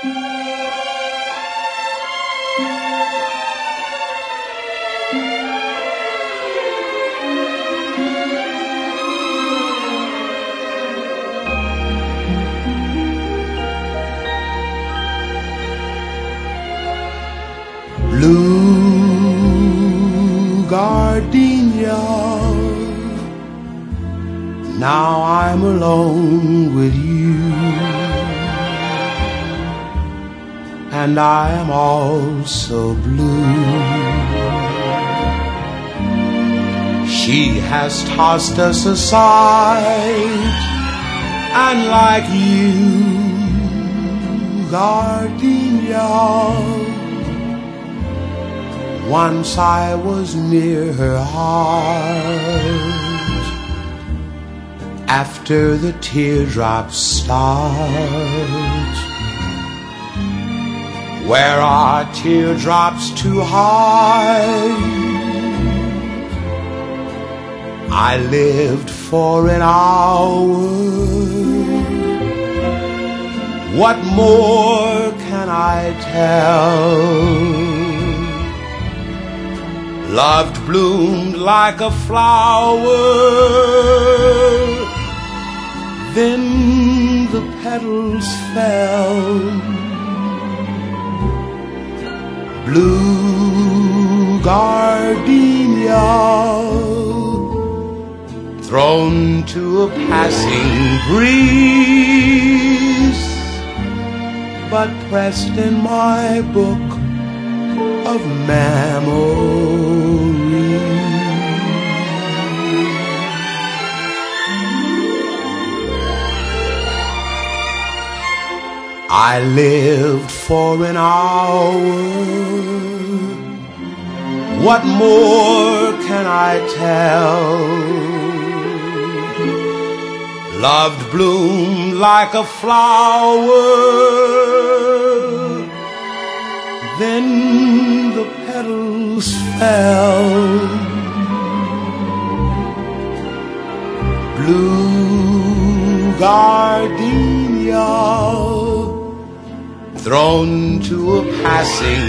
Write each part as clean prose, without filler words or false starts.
Blue gardenia, now I'm alone with you, and I am also blue. She has tossed us aside, and like you, gardenia, once I was near her heart. After the teardrops start, where are teardrops too high? I lived for an hour. What more can I tell? Love bloomed like a flower, then the petals fell. Blue gardenia, thrown to a passing breeze, but pressed in my book of memories. I lived for an hour. What more can I tell? Love bloomed like a flower, then the petals fell. Blue gardenia, thrown to a passing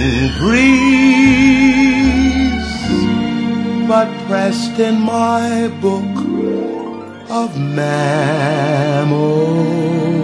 breeze, but pressed in my book of memories.